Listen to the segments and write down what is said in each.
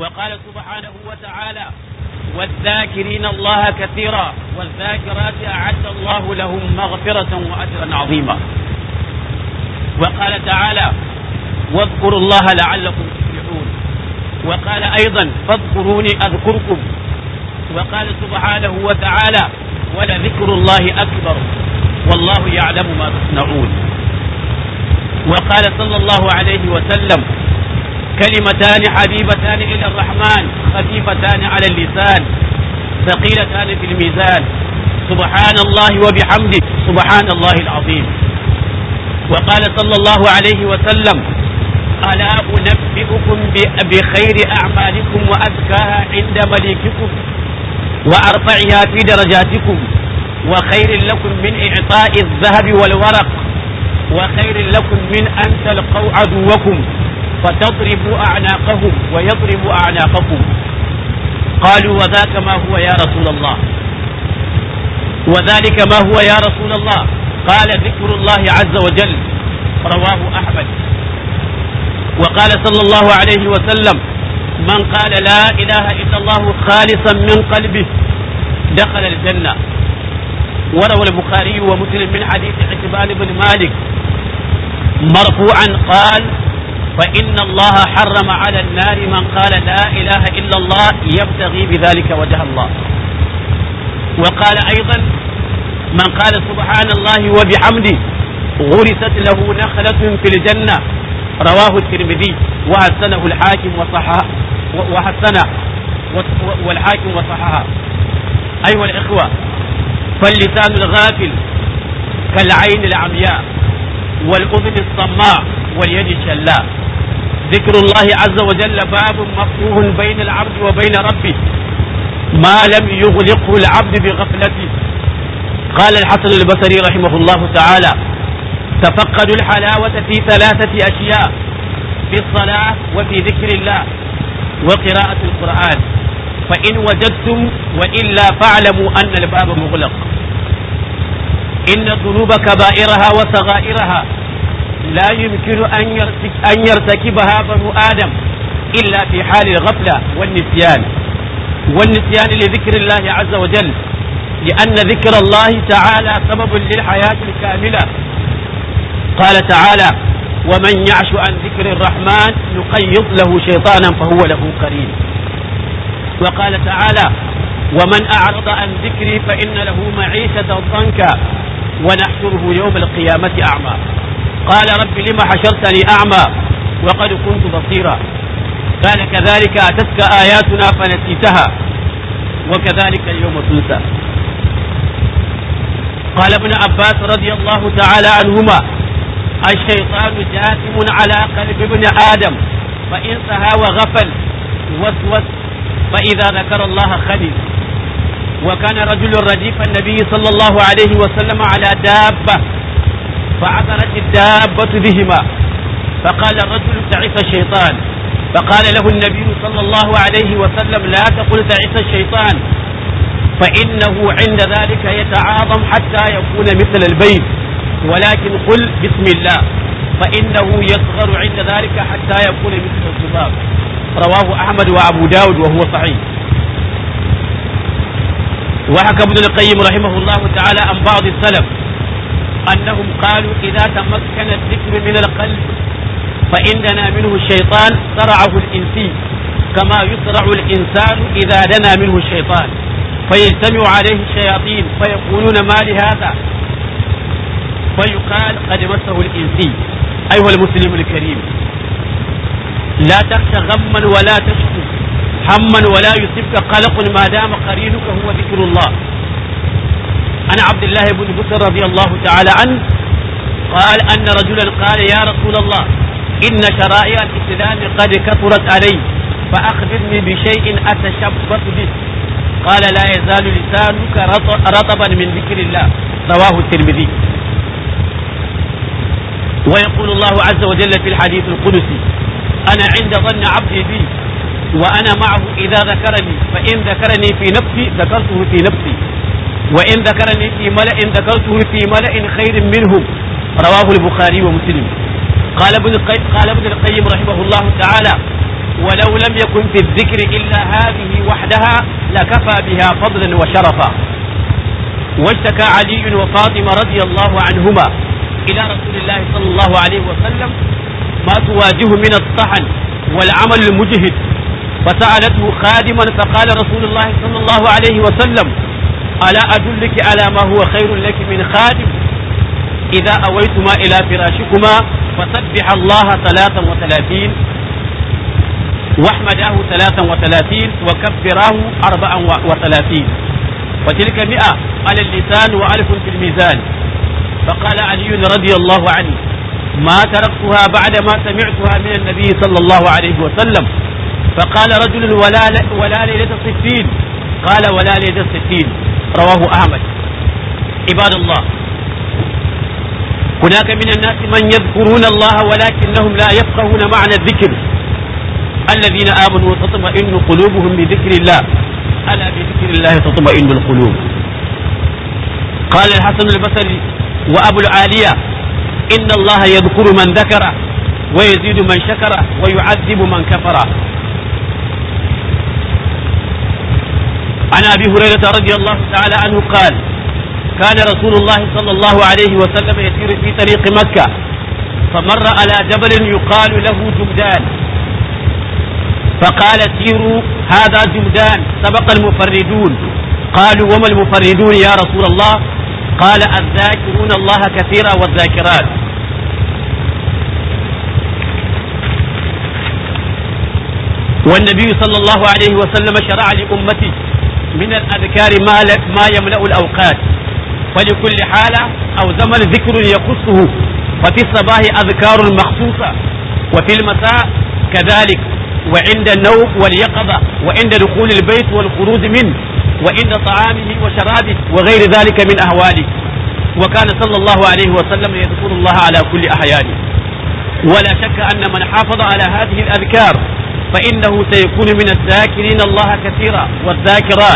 وقال سبحانه وتعالى: والذاكرين الله كثيرا والذاكرات أعد الله لهم مغفرة وأجرا عظيما. وقال تعالى: واذكروا الله لعلكم تفلحون. وقال أيضا: فاذكروني أذكركم. وقال سبحانه وتعالى: ولذكر الله أكبر والله يعلم ما تصنعون. وقال صلى الله عليه وسلم: كلمتان حبيبتان إلى الرحمن خفيفتان على اللسان ثقيلتان في الميزان سبحان الله وبحمده سبحان الله العظيم. وقال صلى الله عليه وسلم: ألا أنبئكم بخير أعمالكم وأزكاها عند مليككم وأرفعها في درجاتكم وخير لكم من إعطاء الذهب والورق وخير لكم من أن تلقوا عدوكم فتضربوا أعناقهم ويضربوا أعناقكم. قالوا: وذاك ما هو يا رسول الله؟ وذلك ما هو يا رسول الله؟ قال: ذكر الله عز وجل. رواه أحمد. وقال صلى الله عليه وسلم: من قال لا إله إلا الله خالصا من قلبه دخل الجنة. وروى البخاري ومسلم من حديث عتبان بن مالك مرفوعا قال: فإن الله حرم على النار من قال لا إله إلا الله يبتغي بذلك وجه الله. وقال أيضا: من قال سبحان الله وبحمده غرست له نخلة في الجنة. رواه الترمذي وحسنه الحاكم والحاكم وصححه. أيها الإخوة، فاللسان الغافل كالعين العمياء والأذن الصماء واليد الشلاء. ذكر الله عز وجل باب مفتوح بين العبد وبين ربه ما لم يغلقه العبد بغفلته. قال الحسن البصري رحمه الله تعالى: تفقدوا الحلاوة في ثلاثة أشياء: في الصلاة وفي ذكر الله وقراءة القرآن، فإن وجدتم وإلا فاعلموا أن الباب مغلق. إن الذنوب كبائرها وصغائرها لا يمكن أن يرتكبها بنو آدم إلا في حال الغفلة والنسيان لذكر الله عز وجل، لأن ذكر الله تعالى سبب للحياة الكاملة. قال تعالى: ومن يعش عن ذكر الرحمن نقيض له شيطانا فهو له قرين. وقال تعالى: ومن أعرض عن ذكري فإن له معيشة ضنكا ونحشره يوم القيامة أعمى. قال: رب لم حشرتني أعمى وقد كنت بصيرا. قال: كذلك أتتك آياتنا فنسيتها وكذلك اليوم تنسى. قال ابن عباس رضي الله تعالى عنهما: الشيطان جاثم على قلب ابن آدم فإن سهى وغفل وسوس فإذا ذكر الله خلي. وكان رجل رديف النبي صلى الله عليه وسلم على دابة فعثرت الدابة بهما، فقال الرجل: تعس الشيطان. فقال له النبي صلى الله عليه وسلم: لا تقل تعس الشيطان، فإنه عند ذلك يتعاظم حتى يكون مثل البيت، ولكن قل بسم الله، فإنه يصغر عند ذلك حتى يكون مثل الذباب. رواه أحمد وأبو داود وهو صحيح. وحكى ابن القيم رحمه الله تعالى عن بعض السلف أنهم قالوا: إذا تمكن الذكر من القلب فإن دنا منه الشيطان صرعه الإنسي كما يصرع الإنسان إذا دنا منه الشيطان، فيجتمع عليه الشياطين فيقولون: ما لهذا؟ فيقال: قد مسه الإنسي. أيها المسلم الكريم، لا تخشى غما ولا تشكو هما ولا يصيبك قلق ما دام قرينك هو ذكر الله. عن عبد الله بن بكر رضي الله تعالى عنه قال أن رجلا قال: يا رسول الله، إن شرائع الإسلام قد كثرت علي فأخبرني بشيء أتشبث به. قال: لا يزال لسانك رطبا من ذكر الله. رواه الترمذي. ويقول الله عز وجل في الحديث القدسي: أنا عند ظن عبدي بي وأنا معه إذا ذكرني، فإن ذكرني في نفسي ذكرته في نفسي، وإن ذكرني في ملأ ذكرته في ملأ خير منهم. رواه البخاري ومسلم. قال ابن القيم رحمه الله تعالى: ولو لم يكن في الذكر إلا هذه وحدها لكفى بها فضلا وشرفا. واشتكى علي وفاطمة رضي الله عنهما إلى رسول الله صلى الله عليه وسلم ما تواجه من الطحن والعمل المجهد، فسألته خادما فقال رسول الله صلى الله عليه وسلم: ألا أدلك على ما هو خير لك من خادم؟ إذا أويتما إلى فراشكما فسبح الله 33 واحمداه 33 وكبراه 34 وتلك 100 على اللسان و1000 في الميزان. فقال علي رضي الله عنه: ما تركتها بعدما سمعتها من النبي صلى الله عليه وسلم. فقال رجل: ولا ليلة 60؟ قال: ولا ليلة 60. رواه أحمد. عباد الله، هناك من الناس من يذكرون الله ولكنهم لا يفقهون معنى الذكر. الذين آمنوا وتطمئن قلوبهم بذكر الله، ألا بذكر الله تطمئن القلوب. قال الحسن البصري وأبو العالية: إن الله يذكر من ذكره ويزيد من شكره ويعذب من كفره. عن أبي هريرة رضي الله تعالى عنه قال: كان رسول الله صلى الله عليه وسلم يسير في طريق مكة فمر على جبل يقال له جمدان، فقال: سيروا هذا جمدان سبق المفردون. قالوا: وما المفردون يا رسول الله؟ قال: الذاكرون الله كثيرا والذاكرات. والنبي صلى الله عليه وسلم شرع لأمتي من الأذكار ما يملأ الأوقات، فلكل حالة أو زمن ذكر يخصه. ففي الصباح أذكار مخصوصة، وفي المساء كذلك، وعند النوم واليقظة، وعند دخول البيت والخروج منه، وعند طعامه وشرابه وغير ذلك من أهواله. وكان صلى الله عليه وسلم يذكر الله على كل أحيانه. ولا شك أن من حافظ على هذه الأذكار فإنه سيكون من الذاكرين الله كثيرا والذاكرات.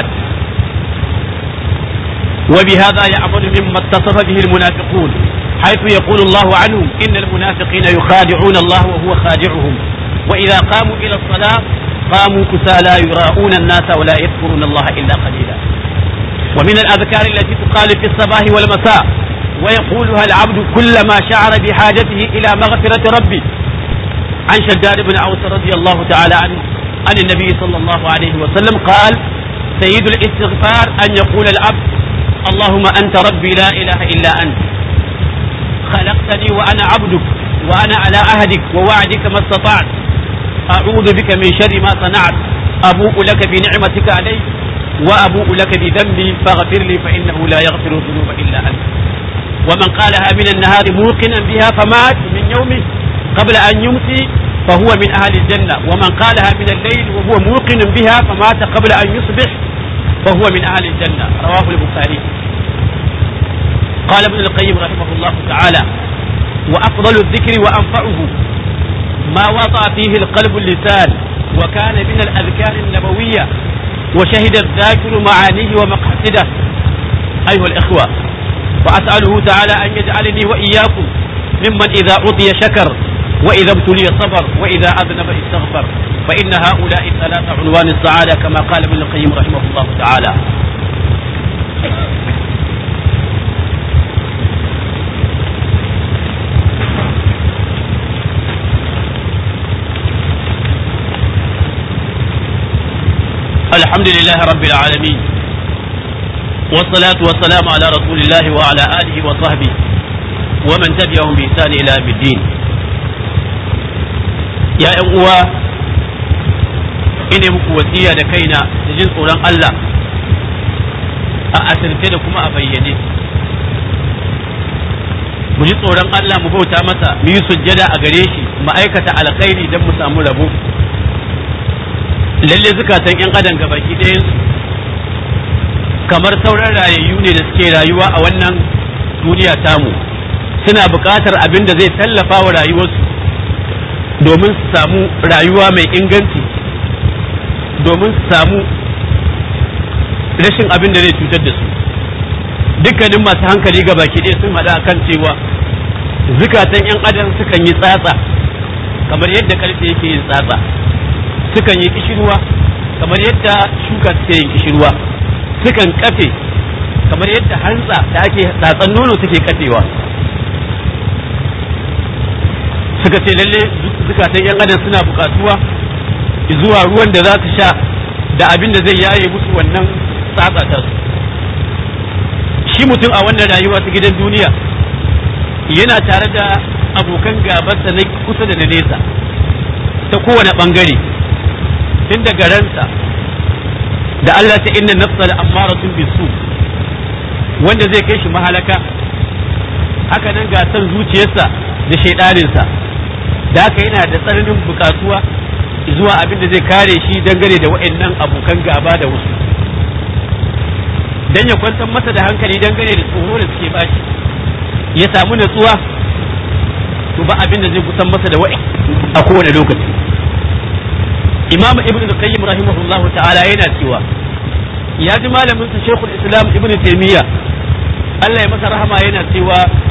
وبهذا يعمل مما اتصف به المنافقون، حيث يقول الله عنهم: إن المنافقين يخادعون الله وهو خادعهم، وإذا قاموا إلى الصلاة قاموا كسالى يراءون الناس ولا يذكرون الله إلا قليلا. ومن الأذكار التي تقال في الصباح والمساء ويقولها العبد كلما شعر بحاجته إلى مغفرة ربه. عن شداد بن أوس رضي الله تعالى عنه عن النبي صلى الله عليه وسلم قال: سيد الاستغفار أن يقول العبد: اللهم أنت ربي لا إله إلا أنت، خلقتني وأنا عبدك، وأنا على عهدك ووعدك ما استطعت، أعوذ بك من شر ما صنعت، أبوء لك بنعمتك علي وأبوء لك بذنبي فاغفر لي فإنه لا يغفر الذنوب إلا أنت. ومن قالها من النهار موقنا بها فمات من يومه قبل أن يمسي فهو من أهل الجنة، ومن قالها من الليل وهو موقن بها فمات قبل أن يصبح فهو من أهل الجنة. رواه البخاري. قال ابن القيم رحمه الله تعالى: وأفضل الذكر وأنفعه ما وضع فيه القلب اللسان، وكان من الأذكار النبوية، وشهد الذاكر معانيه ومقاصده. أيها الإخوة، وأسأله تعالى أن يجعلني وإياكم ممن إذا أعطي شكر، وإذا ابتلي صبر، وإذا أذنب استغفر، فإن هؤلاء الثلاثة عنوان السعادة كما قال ابن القيم رحمه الله تعالى. الحمد لله رب العالمين، والصلاة والسلام على رسول الله وعلى آله وصحبه ومن تبعهم بإحسان إلى يوم الدين. يا أخوة، ina muku wasiya da kaina da jin tsoron Allah a asirce da kuma a bayyane. Mu ji tsoron Allah, mu bauta masa, mu yi sujjada a gare shi, mu aikata alkhairi don mu samu rabo. Lalle zukatan yan adam gabaki ɗayan kamar sauran rayayyu ne da suke rayuwa a wannan duniya tamu, suna buƙatar abin da zai tallafa wa rayuwarsu domin su samu rayuwa mai inganci, domin su samu rashin abin da zai cutar da su. Dukkanin masu hankali gabaki ɗaya sun haɗa kan cewa zukatan yan adam sukan yi tsatsa kamar yadda ƙarfe yake yin tsatsa. sukan yi kishirwa kamar yadda shuka suke yin kishirwa, sukan kafe kamar yadda hantsa da ake tsatsan nono take kafewa. Suka ce lalle zukatan yan adam suna bukatuwa zuwa ruwan da za su sha da abin da zai yaye musu wannan tsatsata su. Shi mutum a wannan rayuwa ta gidan duniya yana tare da abokan gabarsa na kusa da na nesa ta kowane bangare, tun daga ransa da Allah ta inna nafsa la ammaratun bisu wanda zai kai shi mahalaka, haka nan ga san zuciyarsa da shaidaninsa, da haka yana da tsananin bukatuwa zuwa abin da zai kare shi dangane da wa'annan abokan gaba da wasu, dan ya kwantar masa da hankali dangane da tsoro da suke bashi, ya samu natsuwa, to ba abin da zai kusan masa da wa'i a kowane lokaci. Imam Ibn al-Qayyim rahimahullah ta'ala yana cewa ya ji malamin sa Sheikhul Islam Ibn Taymiyyah Allah ya masa rahama yana cewa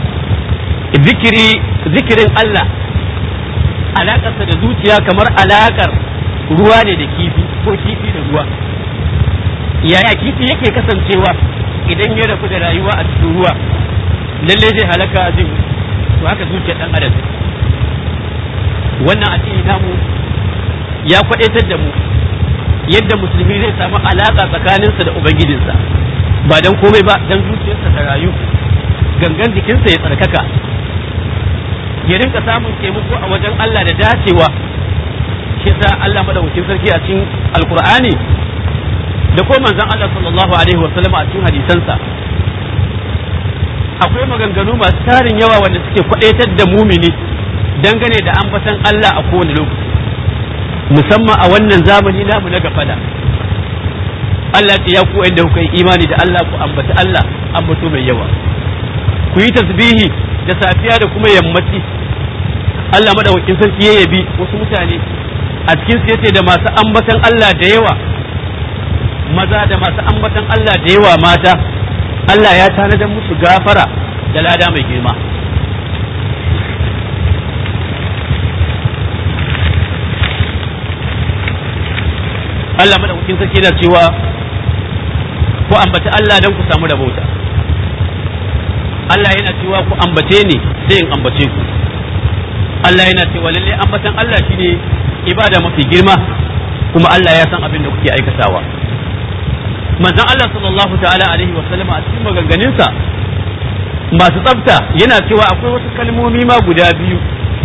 zikirin Allah alakarsa da zuciya kamar alakar ruwa ne da kifi ko kifi da ruwa. Yaya kifi yake kasancewa idan ya rabu da rayuwa a cikin ruwa lalle zai halaka zai, to haka zuciyar dan adam. Wannan addini namu ya kwadaitar da mu yadda musulmi zai samu alaka tsakaninsa da ubangijinsa, ba dan komai ba dan zuciyarsa ta rayu, gangan jikinsa ya tsarkaka, ya rinka samun taimako a wajen Allah da dacewa. Shi yasa Allah madaukakin sarki a cikin alkur'ani da ko manzon Allah sallallahu alaihi wa sallam a cikin hadisansa akwai maganganu masu tarin yawa wanda suke kwadaitar da mumini dangane da ambatan Allah a kowane lokaci, musamman a wannan zamani namu na gafala. Allah ce ya ku inda kuka yi imani da Allah ku ambaci Allah ambato mai yawa, ku yi tasbihi da safiya da kuma yammaci. Allah madaukakin sarki ya yabi wasu mutane a cikin su yace da masu ambatan Allah da yawa maza da masu ambatan Allah da yawa mata, Allah ya tanadar musu gafara da lada mai girma. Allah madaukakin sarki yana cewa ku ambaci Allah don ku samu rabauta. Allah yana cewa ku ambace ni sai in ambace ku. Allah yana cewa lalle ambatan Allah shine ibada mafi girma, kuma Allah ya san abin da kuke aikatawa. Manzon Allah sallallahu ta'ala alaihi wa sallama a cikin maganganunsa masu tsafta yana cewa akwai wasu kalmomi ma guda biyu,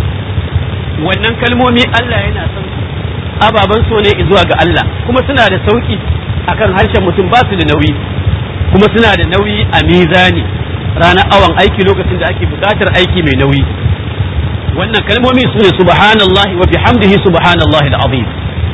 wannan kalmomi Allah yana son su, ababen so ne zuwa ga Allah, kuma suna da sauki akan harshen mutum, ba su da nauyi, kuma suna da nauyi a mizani ranar awan aiki lokacin da ake bukatar aiki mai nauyi. Wannan kalmomi su ne subhanallahi wa bihamdihi subhanallahi al-azim.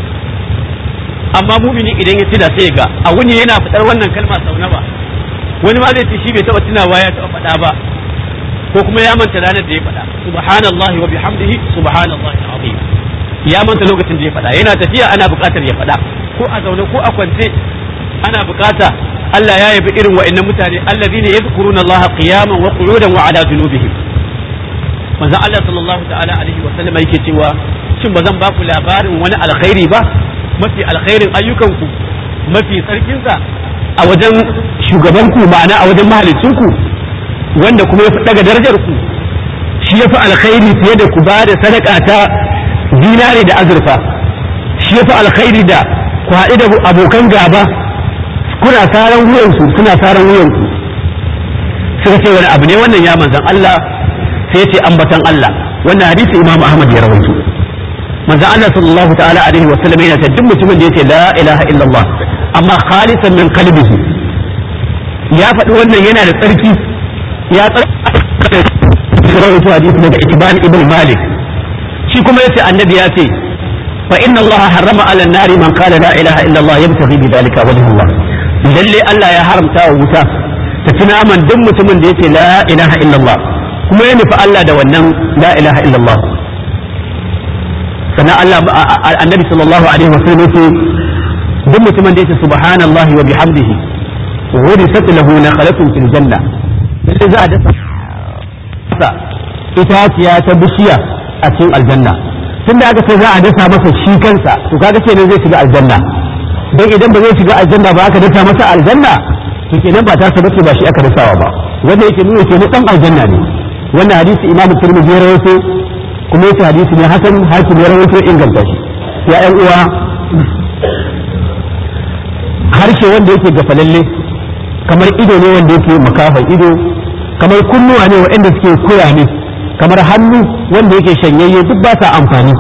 Amma mumini idan ya tuna sai ga a wuni yana fitar wannan kalma sau nawa, wani ma zai ce shi bai taba tunawa ya taba faɗa ba, ko kuma ya manta ranar da ya faɗa subhanallahi wa bihamdihi subhanallahi al-azim, ya manta lokacin da ya faɗa. Yana tafiya ana buƙatar ya faɗa, ko a zaune ko a kwance ana buƙata. Allah ya yabi irin wa'annan mutane allazina yadhkuruna Allah qiyaman wa qu'udan wa ala junubihim. Manzo Allah sallallahu ta'ala alaihi wa sallam yake cewa shin bazan ba ku labarin wani alkhairi ba, mafi alkhairin ayyukanku, mafi tsarkinsa a wajen shugabanku, ma'ana a wajen mahalicinku, wanda kuma ya fi daga darajar ku, shi ya fi alkhairi fiye da ku ba da sadaka ta zinare da azurfa, shi ya fi alkhairi da ku haɗu da abokan gaba kuna saran wuyansu suna saran wuyanku. Suka ce wani abu ne wannan ya manzan Allah, sai ce ambatan Allah. Wannan hadisi Imam Ahmad ya rawaito. Manzan Allah sallallahu ta'ala alaihi wa sallam yana ta duk mutumin da yace la ilaha illallah amma khalisan min qalbihi, ya faɗi wannan yana da tsarki, ya rawaito hadisi daga Itban ibn Malik, shi kuma yace annabi ya ce fa inna Allah harrama ala an-nari man qala la ilaha illallah yabtaghi bi dhalika wajha Allah. Lalle Allah ya haramta wa wuta ta tuna man duk mutumin da yace la ilaha illallah kuma ya nufi Allah da wannan la ilaha illallah. Sannan Allah annabi sallallahu alaihi wa sallam yace duk mutumin da yace subhanallahi wa bihamdihi ghurisat lahu nakhalatun fil janna, sai za a dasa itaciya ta bishiya a cikin aljanna. tunda aka ce za a dasa masa shi kansa to kaga kenan zai shiga aljanna dan idan ba zai shiga aljanna ba aka dasa masa aljanna to kenan ba ta bace ba shi aka dasawa ba wanda yake nuna kenan dan aljanna ne wannan hadisi imamu tirmidhi ya rawaito kuma yace hadisi ne hasan hakim ya rawaito inganta shi ya ƴan uwa harshe wanda yake gafalalle kamar ido ne wanda yake makafan ido kamar kunnuwa ne waɗanda suke koya ne kamar hannu wanda yake shanyayye duk ba sa amfani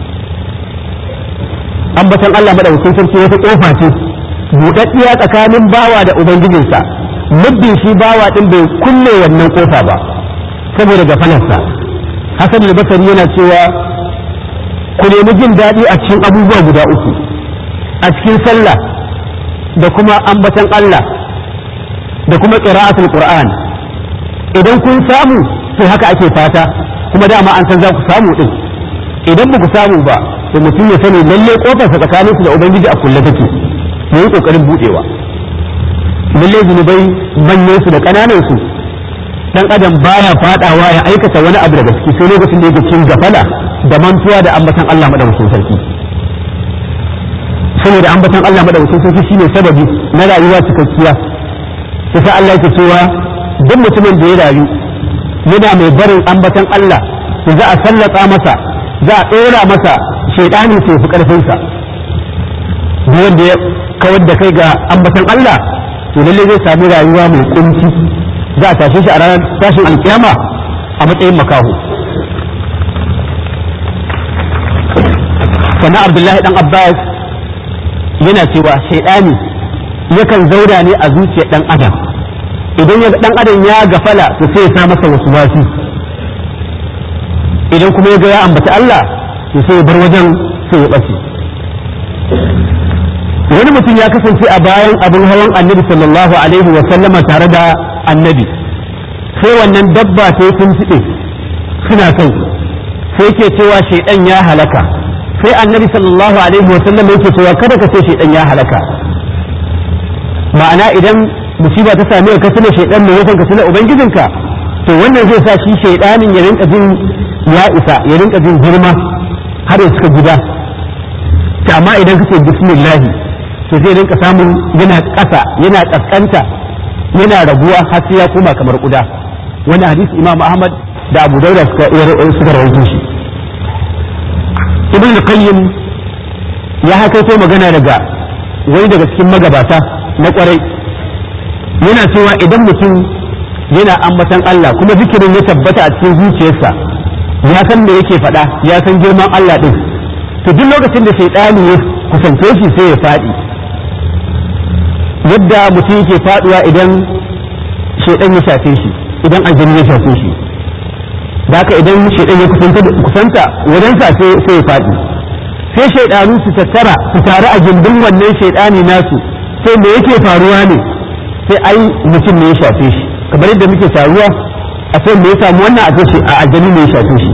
ambatan Allah madaukakin sarki wata kofa ce buɗaɗɗiya tsakanin bawa da ubangijinsa muddin shi bawa din bai kulle wannan kofa ba saboda gafalarsa Hassan al-Basri yana cewa ku nemi jin daɗi a cikin abubuwa guda uku a cikin sallah da kuma ambatan Allah da kuma qira'atul Qur'an idan kun samu to haka ake fata kuma dama an san za ku samu din idan ba ku samu ba to mutum ya sani lalle kofarsa tsakanin su da ubangiji a kulle take yayi kokarin budewa lalle zunubai manyan su da kananan su dan adam baya fadawa ya aikata wani abu daga ciki sai lokacin da yake cikin gafala da mantuwa da ambatan Allah madaukakin sarki saboda ambatan Allah madaukakin sarki shine sababi na rayuwa cikakkiya sai Allah yake cewa duk mutumin da ya rayu yana mai barin ambatan Allah to za a sallata masa za a ɗora masa shaidani sai fi ƙarfinsa duk wanda ya kawar da kai ga ambatan Allah to lalle zai samu rayuwa mai kunci za a tashe shi a ranar tashin alkiyama a matsayin makaho sannan Abdullahi dan Abbas yana cewa shaidani yakan zauna ne a zuciyar dan adam idan ya dan adam ya gafala to sai ya sa masa wasi idan kuma ya ga ya ambata Allah to sai ya bar wajen sai ya bace wani mutum ya kasance a bayan abin hawan annabi sallallahu alaihi wa sallama tare da annabi sai wannan dabba ta yi tuntuɓe suna kai sai ke cewa shaidan ya halaka sai annabi sallallahu alaihi wa sallama yake cewa kada ka ce shaidan ya halaka ma'ana idan musiba ta same ka tuna shaidan ne yakan ka tuna ubangijinka to wannan zai sa shi shaidanin ya rinka jin ya isa ya rinka jin girma har ya cika gida ta amma idan kace bismillah to zai rinka samun yana ƙasa yana kaskanta yana raguwa har sai ya koma kamar kuda wani hadisi Imam Ahmad da Abu Dawud suka rawaito shi Ibn Qayyim ya hakaito magana daga wani daga cikin magabata na kwarai yana cewa idan mutum yana ambatan Allah kuma zikirin ya tabbata a cikin zuciyarsa ya san me yake faɗa ya san girman Allah din to duk lokacin da shaytani ya kusance shi sai ya faɗi yadda mutum yake faɗuwa idan shaytan ya shafe shi idan aljini ya shafe shi haka idan shaytan ya kusanta wajen sa sai ya faɗi sai shaytanu su tattara su taru a gindin wannan shaytani nasu sai me yake faruwa ne sai ai mutum ne ya shafe shi kamar yadda muke taruwa a sai me ya samu wannan a ce a aljani ne ya shafe shi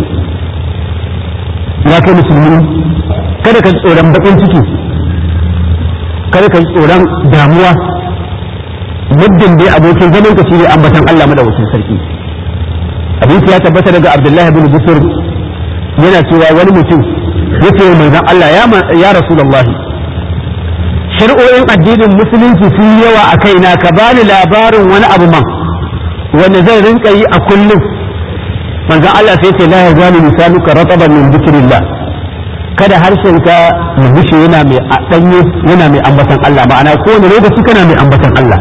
ya kai musulmi kada ka tsoron bakin ciki kada ka tsoron damuwa muddin dai abokin zaman ka shine ambatan Allah madaukakin sarki hadisi ya tabbata daga Abdullahi bin Busur yana cewa wani mutum yace wa manzon Allah ya Rasulullahi shari'o'in addinin musulunci sun yawa a kaina ka bani labarin wani abu man wanda zan rinka yi a kullum manzon Allah sai ce la yazalu lisanuka rataban min dhikrillah kada harshenka ya bushe yana mai danye yana mai ambatan Allah ma'ana kowane lokaci kana mai ambatan Allah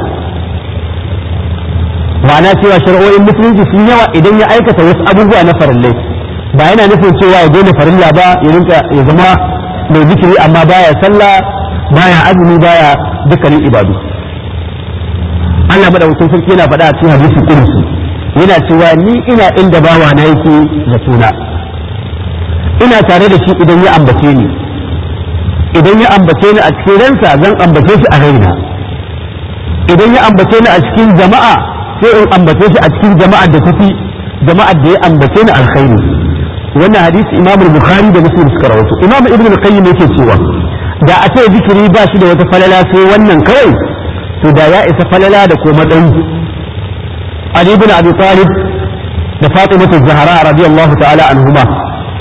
ma'ana cewa shari'o'in musulunci sun yawa idan ya aikata wasu abubuwa na farillai ba yana nufin cewa ya daina farilla ba ya rinka ya zama mai zikiri amma baya sallah baya azumi baya dukkanin ibadu Allah madaukakin sarki yana faɗa a cikin hadisi kursi yana cewa ni ina inda bawa na yake zatuna ina tare da shi idan ya ambace ni idan ya ambace ni a cikin ransa zan ambace shi a raina idan ya ambace ni a cikin jama'a sai in ambace shi a cikin jama'ar da tafi jama'ar da ya ambace ni alkhairi wannan hadisi Imam Bukhari da Muslim suka rawaito Imam Ibn al-Qayyim yake cewa da a ce zikiri ba shi da wata falala sai wannan kawai to da ya isa falala da ko matsayi Ali ibn Abi Talib da Fatima az-Zahra radiyallahu ta'ala anhuma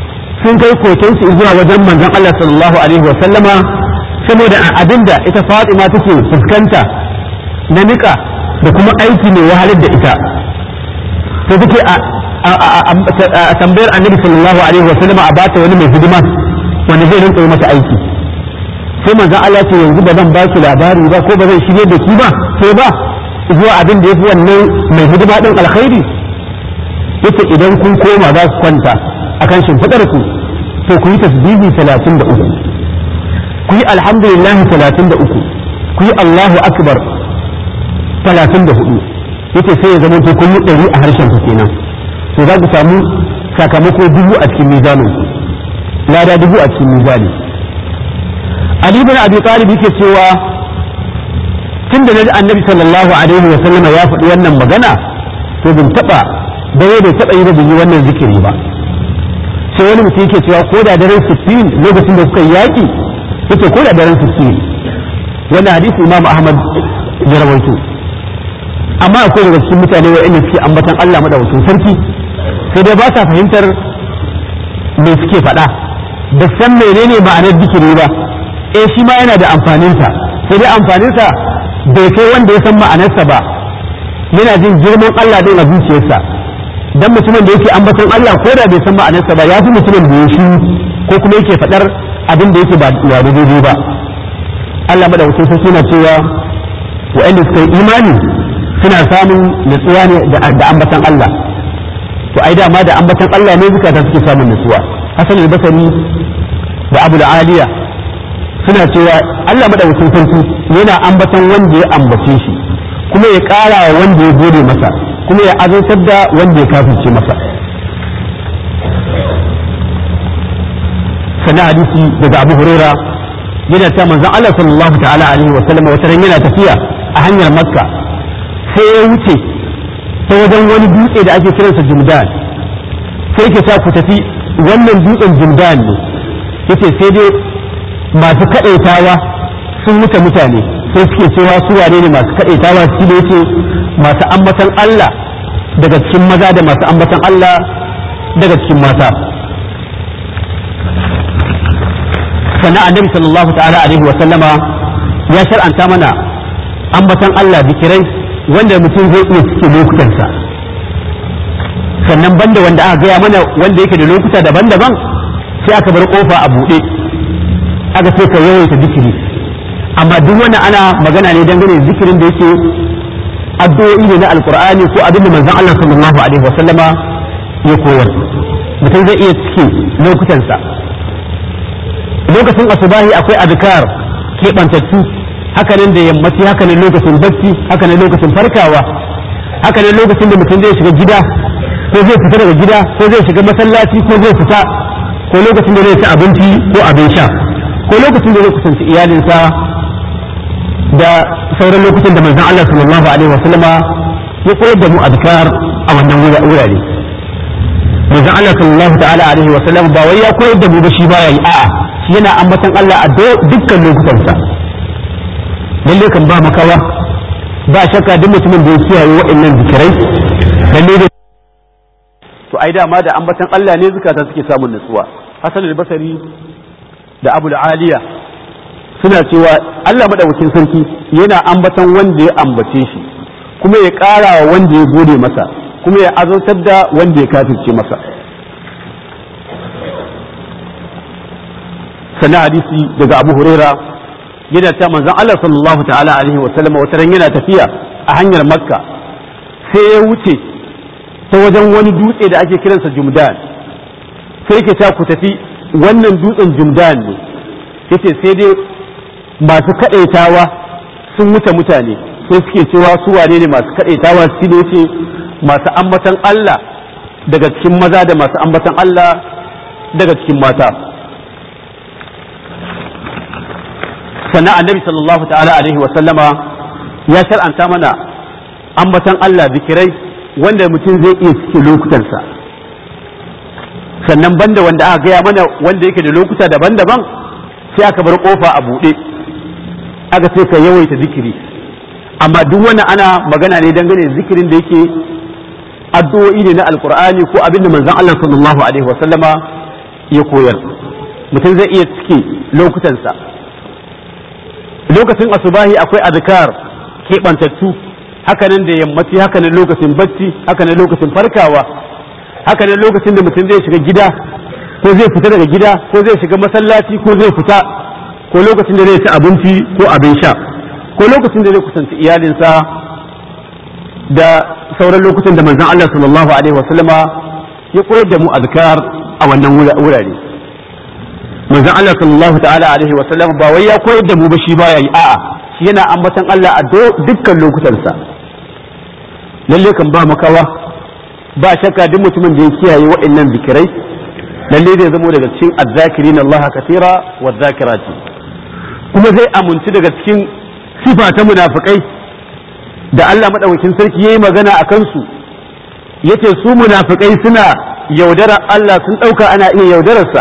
sun kai kokensu zuwa wajen manzon Allah sallallahu alaihi wa sallama saboda abinda ita Fatima take fuskanta na nika da kuma aiki mai wahalar da ita to take a tambayar annabi sallallahu alaihi wa sallama a bata wani mai hidima wanda zai rinka yi mata aiki sai manzon Allah ce yanzu ba zan ba ki labari ba ko ba zan shirye da ki ba sai ba zuwa abin da yafi wannan mai hidima din alkhairi yace idan kun koma za ku kwanta akan shimfidar ku to ku yi tasbihi 33 ku yi alhamdulillah 33 ku yi Allahu akbar 34 yace sai ya zama kun yi 100 a harshen ku kenan to za ku samu sakamako 1000 a cikin mizanin ku lada 1000 a cikin mizani Ali ibn Abi Talib yake cewa tunda naji Annabi sallallahu alaihi wa sallama ya faɗi wannan magana to bin taba dare bai taba yi da bin wannan zikiri ba sai wani mutum yake cewa ko da daren 60 lokacin da kuka yaki yake ko da daren 60 wannan hadisi Imam Ahmad ya rawaito amma akwai daga cikin mutane wa'anda suke ambatan Allah madaukakin sarki sai dai ba sa fahimtar me suke faɗa da san menene ma'anar zikiri ba shi ma yana da amfaninsa sai dai amfaninsa bai kai wanda ya san ma'anarsa ba yana jin girman Allah din a zuciyarsa dan mutumin da yake ambaton Allah ko da bai san ma'anarsa ba ya fi mutumin da ya shi ko kuma yake faɗar abin da yake ba daidai ba Allah madaukakin sarki yana cewa wa'anda suka yi imani suna samun nutsuwa ne da ambaton Allah to ai dama da ambaton Allah ne zukata suke samun nutsuwa Hassan al-Basri da Abu al-Aliya suna cewa Allah madaukakin sarki yana ambaton wanda ya ambace shi kuma ya ƙara wa wanda ya gode masa kuma ya azantar da wanda ya kafirce masa sannan hadisi daga Abu Huraira yana ta manzon Allah sallallahu ta'ala alaihi wa sallam wata ran yana tafiya a hanyar Makka sai ya wuce ta wajen wani dutse da ake kiransa Jumdan sai ke sa ku tafi wannan dutsen Jumdan ne yace sai dai masu kaɗaitawa sun wuce mutane sai suke cewa su wane ne masu kaɗaitawa su ne ce masu ambatan Allah daga cikin maza da masu ambatan Allah daga cikin mata sannan annabi sallallahu ta'ala alaihi wa sallama ya shar'anta mana ambatan Allah zikirai wanda mutum zai iya cike lokutansa sannan banda wanda aka gaya mana wanda yake da lokuta daban-daban sai aka bar kofa a buɗe aka ce ka yawaita zikiri amma duk wani ana magana ne dangane da zikirin da yake addu'o'i ne na alqur'ani ko abin da manzon Allah sallallahu alaihi wasallama ya koyar mutum zai iya cike lokutansa lokacin asubahi akwai azkar keɓantattu haka nan da yammaci haka nan lokacin bacci haka nan lokacin farkawa haka nan lokacin da mutum zai shiga gida ko zai fita daga gida ko zai shiga masallaci ko zai fita ko lokacin da zai ci abinci ko abin sha ko lokacin da zai kusanci iyalinsa da sauran lokacin da manzon Allah sallallahu alaihi wasallama ya koyar da mu azkar a wannan wurare manzon Allah sallallahu ta'ala alaihi wasallam ba wai ya koyar da mu ba shi ba yayi a'a shi yana ambaton Allah a dukkan lokutansa lalle kan ba makawa ba shakka duk mutumin da ya kiyaye waɗannan zikirai lalle da to ai dama da ambaton Allah ne zukata suke samun nutsuwa Hassan al-Basri da Abu al-Aliya suna cewa Allah madaukakin sarki yana ambaton wanda ya ambace shi kuma ya ƙara wa wanda ya gode masa kuma ya azantar da wanda ya kafirce masa sana hadisi daga Abu Huraira yana ta manzon Allah sallallahu ta'ala alaihi wa sallam wata ran yana tafiya a hanyar Makka sai ya wuce ta wajen wani dutse da ake kiransa Jumdan sai ke ta ku tafi wannan dutsen Jumdan ne yace sai dai masu kadaitawa sun wuce mutane sai suke cewa su wane ne masu kadaitawa su ne yace masu ambatan Allah daga cikin maza da masu ambatan Allah daga cikin mata sannan annabi sallallahu ta'ala alaihi wa sallama ya shar'anta mana ambatan Allah zikirai wanda mutum zai iya cike lokutansa sannan banda wanda aka gaya mana wanda yake da lokuta daban-daban sai aka bar kofa a buɗe aka ce ka yawaita zikiri amma duk wani ana magana ne dangane da zikirin da yake addu'o'i ne na alqur'ani ko abinda manzon Allah sallallahu alaihi wa sallama ya koyar. Mutum zai iya cike lokutansa. Lokacin asubahi akwai azkar keɓantattu, hakanan da yammaci, hakanan lokacin bacci, hakanan lokacin farkawa, hakanan lokacin da mutum zai shiga gida ko zai fita daga gida ko zai shiga masallaci ko zai fita, ko lokacin da zai ci abinci ko abin sha, ko lokacin da zai kusanci iyalinsa, da sauran lokutan da manzon Allah sallallahu alaihi wasallama ya koyar da mu azkar a wannan wurare. Manzon Allah sallallahu ta'ala alaihi wasallam ba wai ya koyar da mu ba shi baya yi, a'a shi yana ambatan Allah a dukkan lokutansa. Lalle kan ba makawa, ba shakka duk mutumin da ya kiyaye waɗannan zikirai lalle zai zamo daga cikin azzakirin Allah katira wa zakirati, kuma zai amintu daga cikin sifa ta munafikai da Allah madaukakin sarki yayi magana a kansu, yace su munafikai suna yaudarar Allah, sun dauka ana iya yaudararsa.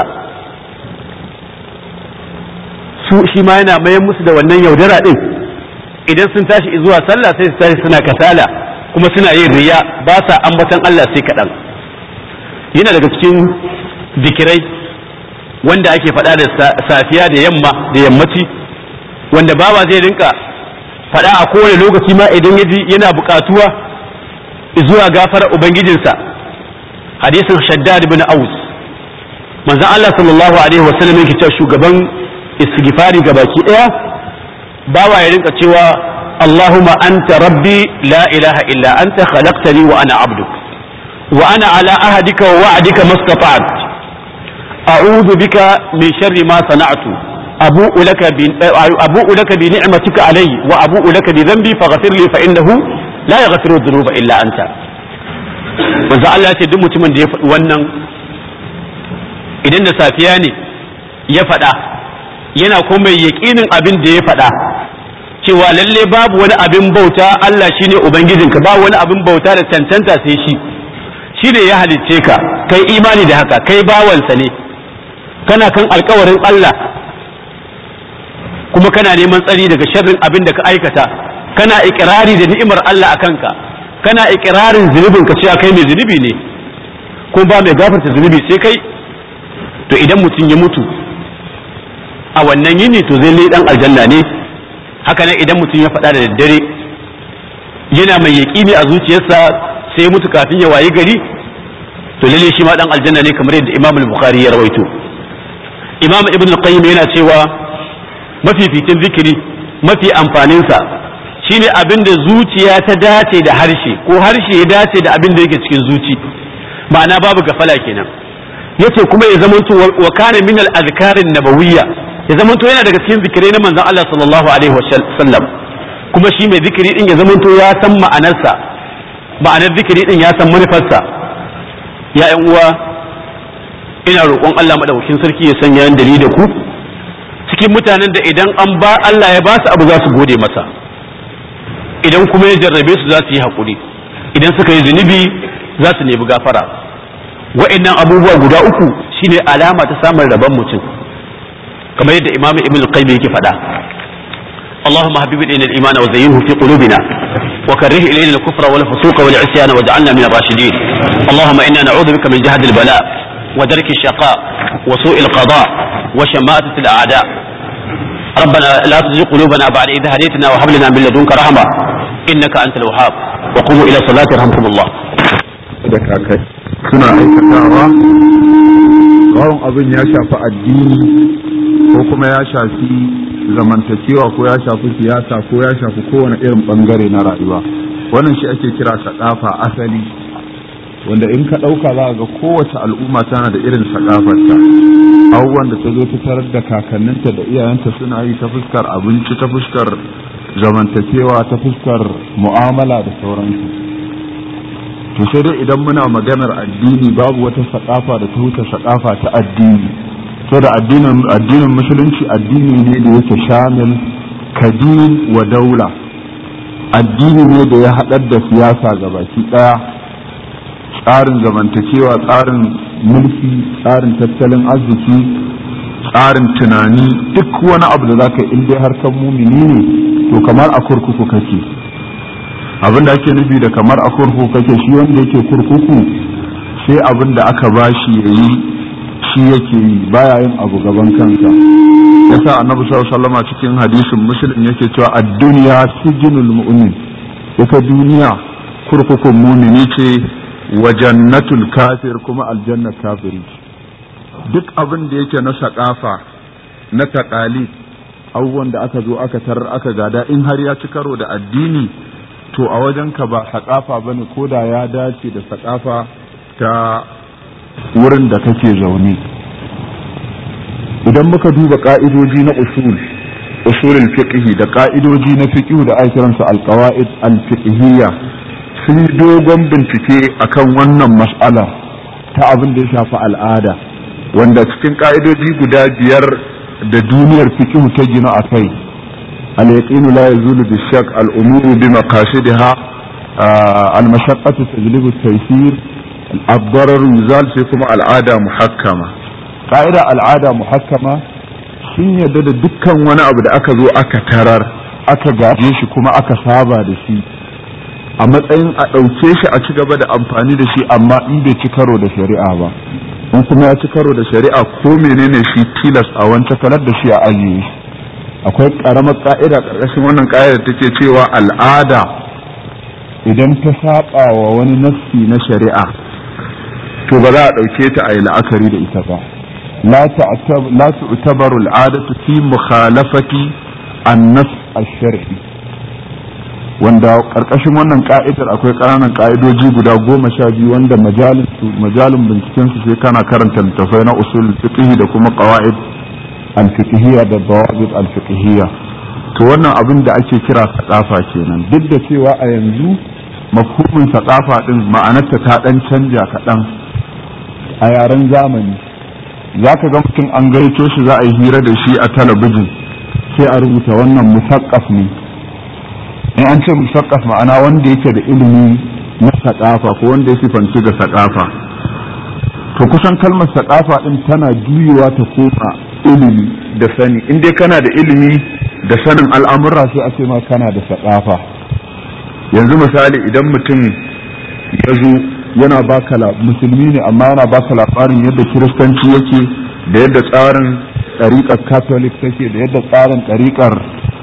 Su shi ma yana mayan musu da wannan yaudara din, idan sun tashi zuwa sallah sai su tashi suna kasala kuma suna yin riya, ba sa ambatan Allah sai kaɗan. Yana daga cikin zikirai wanda ake faɗa da safiya da yamma da yammaci, wanda bawa zai rinka faɗa a kowane lokaci ma idan yaji yana buƙatuwa zuwa gafara ubangijinsa. Hadisin Shaddad ibn Aus, manzon Allah sallallahu alaihi wasallam yake cewa shugaban istighfari gabaki daya bawa ya rinka cewa Allahumma anta rabbi la ilaha illa anta khalaqtani wa ana abduk wa ana ala ahadika wa wa'dika mastata'at a'udhu bika min sharri ma sana'tu abu'u laka bi ni'matika alayya wa abu'u laka bi dhanbi faghfir li fa innahu la yaghfiru dhunuba illa anta. manzo Allah ya ce duk mutumin da ya faɗi wannan idan da safiya ne ya faɗa yana kuma mai yaƙinin abin da ya faɗa cewa lalle babu wani abin bauta Allah shine ubangijinka, ba wani abin bauta da cancanta sai shi ne ya halicce ka, kai imani da haka, kai bawansa ne, kana kan alkawarin Allah kuma kana neman tsari daga sharrin abin da ka aikata, kana ikirari da ni'imar Allah a kanka, kana ikirarin zunubin ka cewa kai mai zunubi ne kuma ba mai gafarta zunubi sai kai. To idan mutum ya mutu a wannan yini to zai lai dan aljanna ne. Haka nan idan mutum ya faɗa da daddare yana mai yaƙini a zuciyarsa sai mutu kafin ya wayi gari to lalle shi ma dan aljanna ne, kamar yadda Imam al-Bukhari ya rawaito. Imam Ibn al-Qayyim yana cewa mafificin zikiri, mafi amfaninsa shine abin da zuciya ta dace da harshe ko harshe ya dace da abin da yake cikin zuci, ma'ana babu gafala kenan. Yace kuma ya zamanto wa kana min al-azkar an-nabawiyya, ya zamanto yana daga cikin zikirai na manzon Allah sallallahu alaihi wasallam, kuma shi mai zikiri din ya zamanto ya san ma'anarsa, ma'anar zikiri din ya san manufarsa. Ya ƴan uwa, ina roƙon Allah madaukakin sarki ya sanya ni dalili da ku cikin mutanen da idan an ba Allah ya ba su abu za su gode masa, idan kuma ya jarrabe su za su yi haƙuri, idan suka yi zunubi za su nemi gafara. Wa'annan abubuwa guda uku shine alama ta samun rabon mutum, kamar yadda Imam Ibn al-Qayyim yake faɗa. اللهم حبب إلينا الإيمان وزينه في قلوبنا وكره إلينا الكفر والفسوق والعصيان واجعلنا من الراشدين. اللهم إنا نعوذ بك من جهد البلاء ودرك الشقاء وسوء القضاء وشماتة الأعداء. ربنا لا تزغ قلوبنا بعد إذ هديتنا وهب لنا من لدنك رحمة إنك أنت الوهاب. وقوموا إلى الصلاة يرحمكم الله. suna aikatawa kawon abin ya shafi addini ko kuma ya shafi zamantakewa ko ya shafi siyasa ko ya shafi kowane irin bangare na rayuwa. Wannan shi ake kira sakafa asali, wanda in ka ɗauka za ga kowace al'umma tana da irin sakafarta, abubuwan da ta zo ta tarar da kakanninta da iyayenta suna yi ta fuskar abinci, ta fuskar zamantakewa, ta fuskar mu'amala da sauransu. To sai dai idan muna maganar addini babu wata sakafa da ta wuce sakafa ta addini, so da addinin musulunci addini ne da yake shamil kadin wa daula, addini ne da ya haɗar da siyasa gabaki ɗaya, tsarin zamantakewa, tsarin mulki, tsarin tattalin arziki, tsarin tunani, duk wani abu da zaka in dai harkar mumini ne to kamar a kurkuku kake. Abin da ake nufi da kamar a kurkuku kake, shi wanda yake kurkuku sai abin da aka bashi yayi shi yake yi, baya yin abu gaban kansa. Yasa annabi sallallahu alaihi wasallam cikin hadisin muslim yake cewa ad-dunya sijnul mu'min, ita duniya kurkukun mumini ce, wa jannatul kafir kuma aljannar kafiri. Duk abin da yake na sakafa na taqalid, abubuwan da aka zo aka tarar aka gada, in har ya ci karo da addini to a wajenka ba sakafa bane, ko da ya dace da sakafa ta wurin da kake zaune. Idan muka duba ka'idoji na usulul fiqh da ka'idoji na fiqh da ake kiransu alqawaid alfiqhiyya, sun yi dogon bincike akan wannan mas'ala ta abin da ya shafi al'ada, wanda cikin ka'idoji guda biyar da duniyar fiqh ta gina akai: al-yaqinu la yazulu bi-shakk, al-umuru bi maqasidiha, al-mashaqqatu tajlibu at-taysir, al-darar yuzal, sai kuma al'ada muhakkama. Ka'ida al'ada muhakkama sun yarda da dukkan wani abu da aka zo aka tarar aka gaje shi kuma aka saba da shi a matsayin a ɗauke shi a ci gaba da amfani da shi, amma in bai ci karo da shari'a ba. In kuma ya ci karo da shari'a, ko menene shi tilas a wancan kalar da shi a ajiye shi. Akwai ƙaramar ƙa'ida ƙarƙashin wannan ƙa'ida take cewa al'ada idan ta saba wa wani nassi na shari'a to ba za a ɗauke ta a yi la'akari da ita ba. لا تعتبر العادة في مخالفة النص الشرعي. wanda ƙarƙashin wannan ka'idar akwai ƙananan ƙa'idoji guda 12 wanda majalin binciken su sai kana karanta littafai na usul fiqh da kuma qawaid al-fiqhiyya da dawabit al-fiqhiyya. To wannan abin da ake kira saqafa kenan, duk da cewa a yanzu mafhumin saqafa din ma'anarta ta dan canja kaɗan a yaren zamani. Za ka ga mutum an gaito shi za a yi hira da shi a talabijin, sai a rubuta wannan musaqqaf ne. In an ce musaqqaf ma'ana wanda yake da ilimi na saƙafa ko wanda ya sifanci da saƙafa. To kusan kalmar saƙafa ɗin tana juyewa ta koma ilimi da sani. In dai kana da ilimi da sanin al'amura sai a ce ma kana da saƙafa. Yanzu misali, idan mutum ya zo yana baka musulmi ne amma yana baka labarin yadda kiristanci yake, da yadda tsarin ɗariƙar catholic take, da yadda tsarin ɗariƙar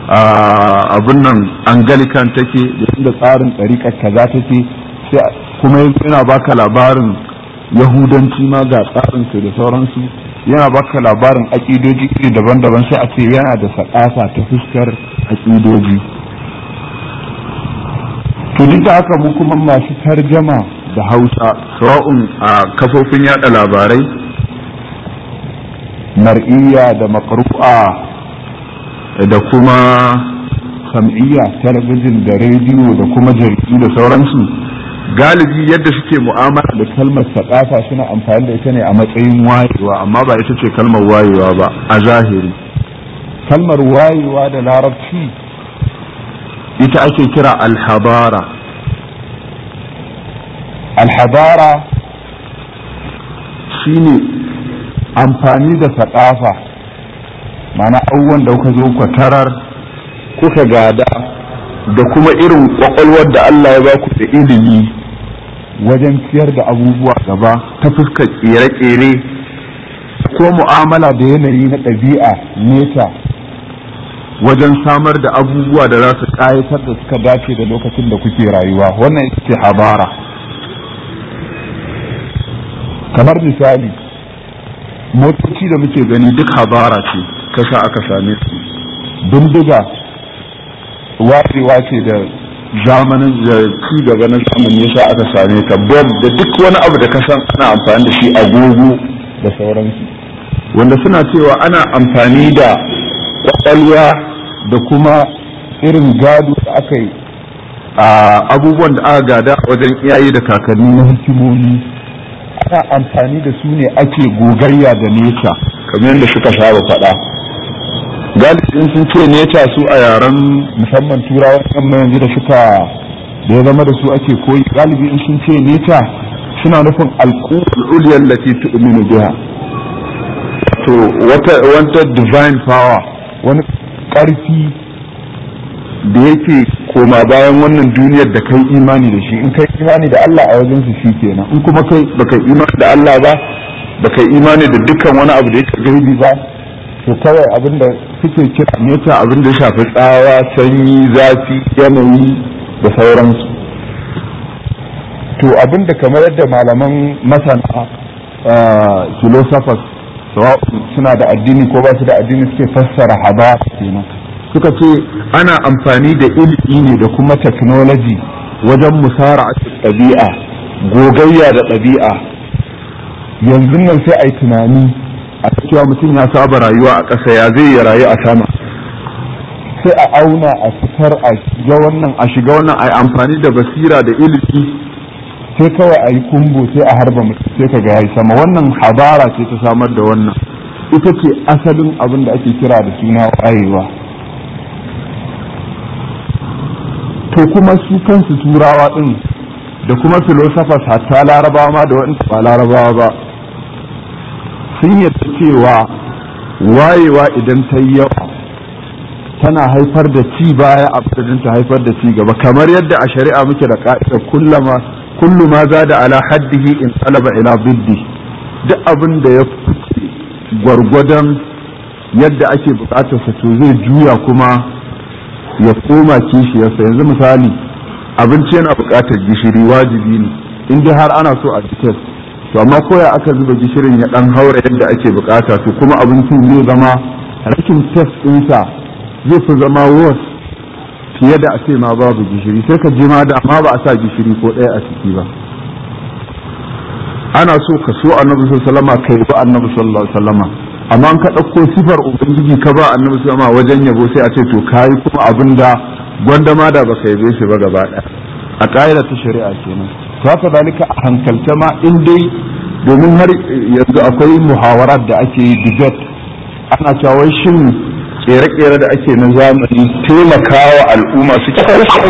abin nan anglican take, da yadda tsarin ɗariƙar kaza take, kuma yana baka labarin yahudanci ma ga tsarin su da sauransu, yana baka labarin aƙidoji iri daban-daban, sai a ce yana da saƙafa ta fuskar aƙidoji. To duk da haka mu kuma masu tarjama da Hausa, sawa'un a kafofin yada labarai mar'iyya da maqru'a da kuma sam'iyya, talabijin da rediyo da kuma jaridu da sauransu, galibi yadda suke mu'amala da kalmar saqafa suna amfani da ita ne a matsayin wayewa, amma ba ita ce kalmar wayewa ba a zahiri. Kalmar wayewa da larabci ita ake kira alhabara. Alhabara shine amfani da saƙafa, mana abubuwan da kuka zo ku tarar kuka gada da kuma irin ƙwaƙwalwar da Allah ya ba ku da ilimi wajen ciyar da abubuwa gaba ta fuskar ƙere-ƙere ko mu'amala da yanayi na ɗabi'a nesa wajen samar da abubuwa da za su ƙayatar da suka dace da lokacin da kuke rayuwa. Wannan ita ce habara. Kamar misali, motoci da muke gani duk habara ce kasa aka same su. Bindiga wayewa ce da zamanin da ci gaba na zamani yasa aka same ta. Bom da duk wani abu da kasan ana amfani da shi, agogo da sauransu, wanda suna cewa ana amfani da kwakwalwa da kuma irin gado da aka yi a abubuwan da aka gada wajen iyaye da kakanni na hikimomi, ana amfani da su ne ake gogayya da neta, kamar yadda suka saba faɗa. Galibin sun ce neta su a yaren musamman turawan yamma yanzu da ya zama da su ake koyi, galibi in sun ce neta suna nufin alƙul uliyar lati tu'minu biha, to wata divine power, wani ƙarfi da yake koma bayan wannan duniyar da kai imani da shi. In kai imani da Allah a wajen su shi kenan, in kuma kai baka imani da Allah ba baka imani da dukkan wani abu da yake gaibi ba, to kawai abin da suke kira neta abin da ya shafi tsawa, sanyi, zafi, yanayi da sauransu. to abin da kamar yadda malaman masana philosophers suna da addini ko ba su da addini suke fassara haba kenan, suka ce ana amfani da ilimi ne da kuma technology wajen musara'at ɗabi'a, gogayya da ɗabi'a. yanzu nan sai a yi tunani a cewa mutum ya saba rayuwa a ƙasa, ya zai ya rayu a sama, sai a auna a fitar a shiga wannan a shiga wannan, a yi amfani da basira da ilimi, sai kawai a yi kumbo sai a harba mutum sai ka ga ya yi sama. wannan habara ce ta samar da wannan, ita ce asalin abin da ake kira da suna wayewa. to kuma su kansu turawa din da kuma philosophers hatta larabawa ma da waɗanda ba larabawa ba sun yadda cewa wayewa idan ta yi yawa tana haifar da ci baya a madadin ta haifar da ci gaba, kamar yadda a shari'a muke da ka'ida kullu ma zada ala haddihi in talaba ila biddi, duk abin da ya fice gwargwadon yadda ake bukatarsa to zai juya kuma ya koma kishiyarsa. yanzu misali abinci yana bukatar gishiri, wajibi ne in dai har ana so a fitar, to amma koya aka zuba gishirin ya dan haura yadda ake bukata, to kuma abincin zai zama rashin test ɗinsa zai fi zama worse fiye da a ce ma babu gishiri, sai ka je ma da amma ba a sa gishiri ko ɗaya a ciki ba. ana so ka so annabi sallallahu alaihi wasallam kai ba annabi sallallahu alaihi wasallam, amma an ka ɗauko sifar ubangiji ka ba annabi sallallahu alaihi wasallam wajen yabo sai a ce to kai kuma abinda gwanda ma da baka yabe shi ba gaba ɗaya, a ƙa'ida ta shari'a kenan. to haka zalika a hankalce ma in dai, domin har yanzu akwai muhawarat da ake yi, debate, ana cewa shin kere-kere da ake na zamani taimakawa al'umma suke,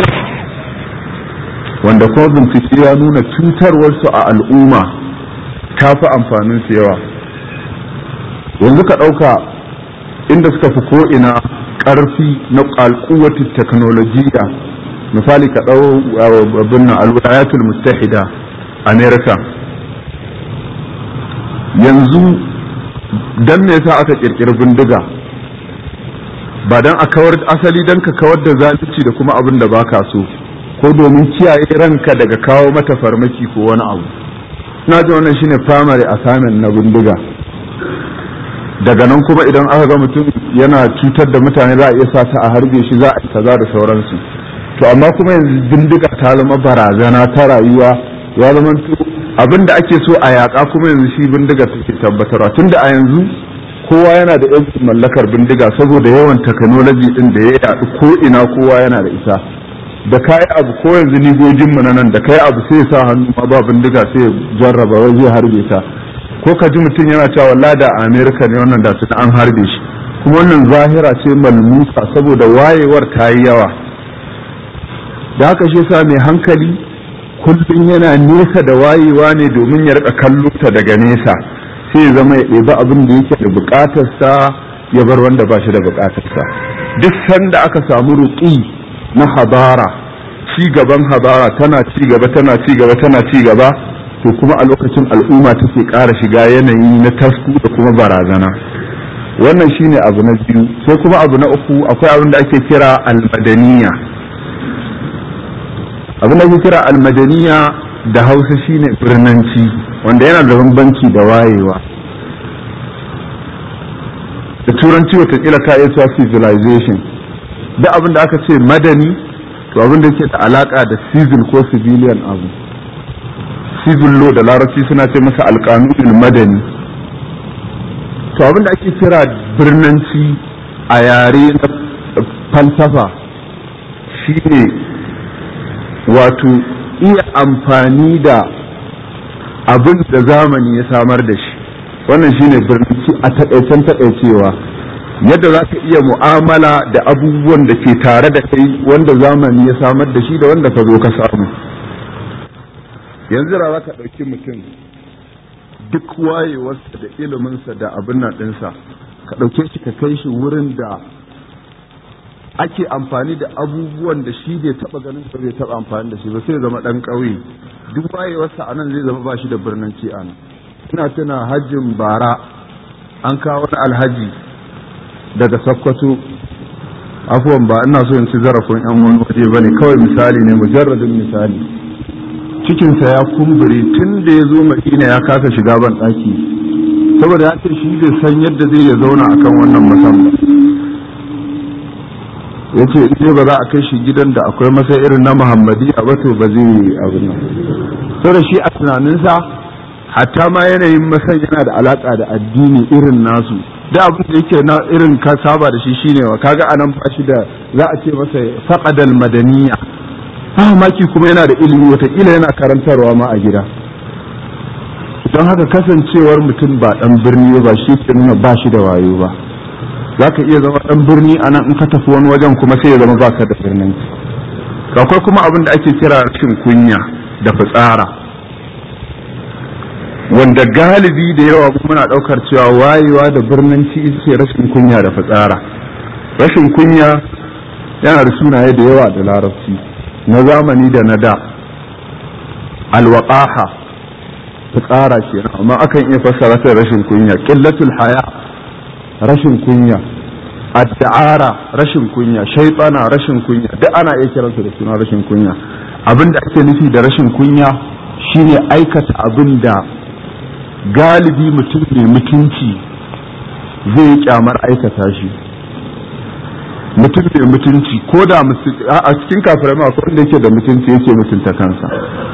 wanda kuma bincike ya nuna cutarwarsu a al'umma ta fi amfanin su yawa. yanzu ka ɗauka inda suka fi ko'ina ƙarfi na alƙuwatin teknolojiya, misali ka ɗau abin nan al-Wilayatul Mustahida America. yanzu dan me yasa aka ƙirƙiri bindiga? ba dan a kawar asali dan ka kawar da zalunci da kuma abin da baka so, ko domin kiyaye ranka daga kawo mata farmaki ko wani abu. ina ji wannan shine primary assignment na bindiga. daga nan kuma idan aka ga mutum yana cutar da mutane za a iya sa ta a harbe shi, za a yi kaza da sauransu. to amma kuma yanzu bindiga ta zama barazana ta rayuwa, ya zama abin da ake so a yaƙa kuma yanzu shi bindiga take tabbatarwa, tunda a yanzu kowa yana da yancin mallakar bindiga saboda yawan technology din da ya yaɗu ko ina kowa yana da ita. da kai abu ko yanzu nigojin mu nan da kai abu sai ya sa hannu ma ba bindiga sai ya jarraba wai zai harbe ta, ko ka ji mutum yana cewa wallahi da America ne wannan da tuna an harbe shi, kuma wannan zahira ce malmusa saboda wayewar ta yi yawa. da haka shi yasa mai hankali kullum yana nesa da wayewa ne domin ya rika kallo ta daga nesa, sai ya zama ya ɗebi abin da yake da buƙatarsa ya bar wanda ba shi da buƙatarsa. duk sanda aka samu ruƙi na habara, ci gaban habara tana ci gaba tana ci gaba tana ci gaba, to kuma a lokacin al'umma take ƙara shiga yanayi na tasku da kuma barazana. wannan shine abu na biyu. sai kuma abu na uku, akwai abin da ake kira almadaniya. abin da ake kira almadaniya da Hausa shine birnanci, wanda yana da bambanci da wayewa. da turanci watakila ka iya cewa civilization. da abin da aka ce madani, to abin da yake da alaka da civil ko civilian abu. civil law da larabci suna ce masa alqanunul madani. to abin da ake kira birnanci a yare na falsafa shine wato iya amfani da abin da zamani ya samar da shi. wannan shine birnanci a taƙaicen taƙaicewa, yadda za ka iya mu'amala da abubuwan da ke tare da kai wanda zamani ya samar da shi da wanda ka zo ka samu. yanzu da za ka ɗauki mutum duk wayewarsa da iliminsa da abin nan ɗinsa, ka ɗauke shi ka kai shi wurin da ake amfani da abubuwan da shi bai taɓa ganin ba, bai taɓa amfani da shi ba, sai zama ɗan ƙauye. duk wayewarsa a nan zai zama ba shi da birnanci a nan. ina tuna hajjin bara an kawo wani alhaji daga Sokoto, afuwan ba ina so in ci zarafin yan wani waje bane, kawai misali ne, mujarradin misali. Cikinsa ya kumbure tun da ya zo Madina ya kasa shiga ban ɗaki saboda ya ce shi bai san yadda zai ya zauna akan wannan masan ba. Ya ce in ba za a kai shi gidan da akwai masa irin na Muhammadiyya ba to ba zai yi abin nan. Saboda shi a tunaninsa hatta ma yanayin masan yana da alaka da addini irin nasu, da abin da yake na irin ka saba da shi shine wa kaga anan ba shi da za a ce masa faqadal madaniya, maki kuma yana da ilimi, watakila yana karantarwa ma a gida. Don haka kasancewar mutum ba dan birni ba shi ke nuna ba shi da wayo ba. Za ka iya zama dan birni a nan in ka tafi wani wajen kuma sai ya zama ba ka da birnin. Akwai kuma abin da ake kira rashin kunya da fitsara, wanda galibi da yawa muna daukar cewa wayewa da birnanci ce rashin kunya da fitsara. Rashin kunya yana da sunaye da yawa da larabci na zamani da na da. Alwaqaha fitsara ce, amma akan iya fassara ta rashin kunya. Qillatul haya rashin kunya, ad-da'ara rashin kunya, shaytana rashin kunya, duk ana iya kiransu da suna rashin kunya. Abinda ake nufi da rashin kunya shine aikata abinda galibi mutum mai mutunci zai yi kyamar aikata shi. Mutum mai mutunci ko da a cikin kafirai ma akwai wanda yake da mutunci yake mutunta kansa.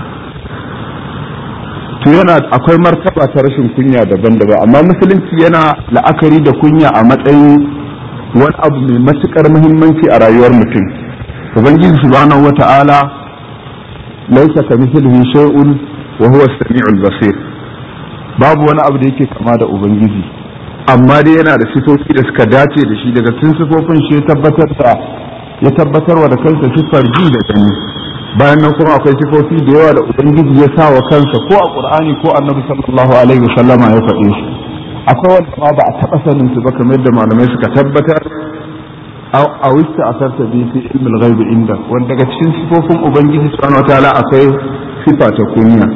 To yana akwai martaba ta rashin kunya daban-daban, amma musulunci yana la'akari da kunya a matsayin wani abu mai matukar muhimmanci a rayuwar mutum. Ubangiji subhanahu wata'ala laysa kamithlihi shay'un wa huwa as-sami'ul basir. Babu wani abu da yake kama da Ubangiji, amma dai yana da sifofi da suka dace da shi. Daga cikin sifofin shi ya tabbatarwa da kansa sifar ji da gani. Bayan nan kuma akwai sifofi da yawa da Ubangiji ya sa wa kansa ko a Qur'ani ko Annabi sallallahu alaihi wasallama ya faɗe shi. Akwai wanda ma ba a taɓa sanin su ba, kamar yadda malamai suka tabbatar a wista a sarta bi fi ilmul ghaibi inda, wanda daga cikin sifofin Ubangiji subhanahu wataala akwai sifa ta kunya.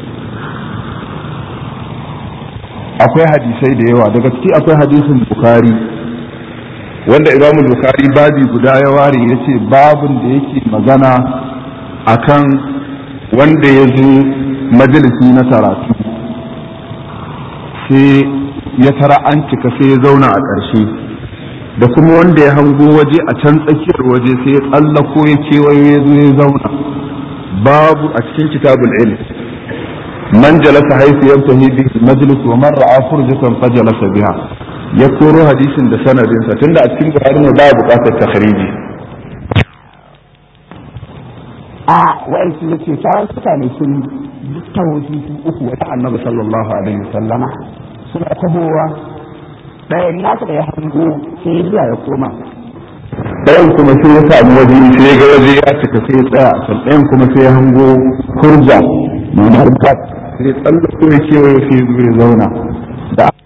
Akwai hadisai da yawa, daga ciki akwai hadisin Bukhari wanda Imam Bukhari babi guda ya ware yace babun da yake magana akan wanda ya zo majalisi na karatu sai ya tara an cika sai ya zauna a ƙarshe, da kuma wanda ya hango waje a can tsakiyar waje sai ya tsallako ya kewayo ya zo ya zauna. Babu a cikin kitabul ilm man jalasa haifu yantahi bihi majlis wa man ra'a furjatan fajalasa biha. Ya koro hadisin da sanadinsa, tunda a cikin Bukhari ne ba buƙatar takhriji. Wa'ansu ya ce sauran mutane sun tahoji su uku wata Annabi sallallahu alaihi wasallama suna tahowa, ɗayan nasu da ya hango sai ya zuwa ya koma, ɗayan kuma sai ya samu waje sai ya ga waje ya cika sai ya tsaya a can, ɗayan kuma sai ya hango kurja mai harkat sai tsallako ya kewaye sai ya zo ya zauna. Da